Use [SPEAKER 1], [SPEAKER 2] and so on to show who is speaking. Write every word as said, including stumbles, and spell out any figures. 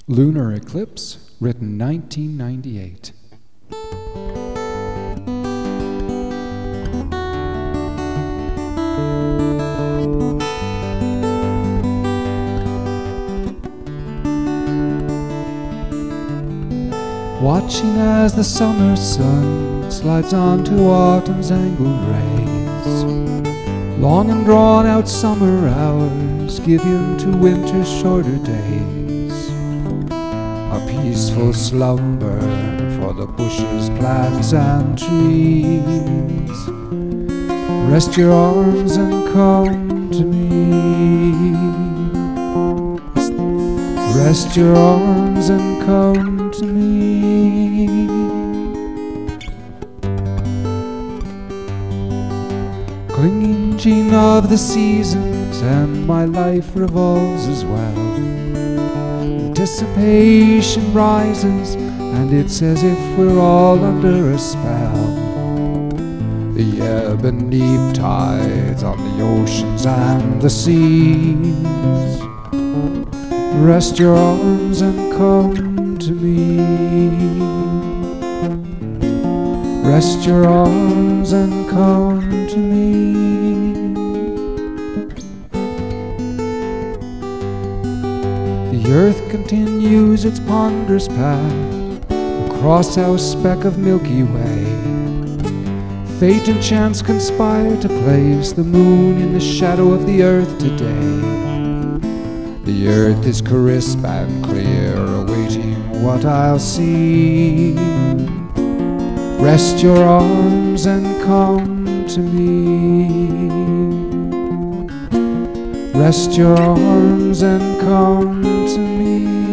[SPEAKER 1] Lunar Eclipse, written nineteen ninety-eight. Watching as the summer sun slides onto autumn's angled rays, long and drawn out summer hours give in to winter's shorter days. A peaceful slumber for the bushes, plants and trees. Rest your arms and come to me. Rest your arms and come to me. Clinging gene of the seasons, and my life revolves as well. Anticipation rises, and it's as if we're all under a spell. The ebb and deep tides on the oceans and the seas. Rest your arms and come to me. Rest your arms and come to me. The earth continues its ponderous path across our speck of Milky Way. Fate and chance conspire to place the moon in the shadow of the earth today. The earth is crisp and clear, awaiting what I'll see. Rest your arms and come to me. Rest your arms and come to me.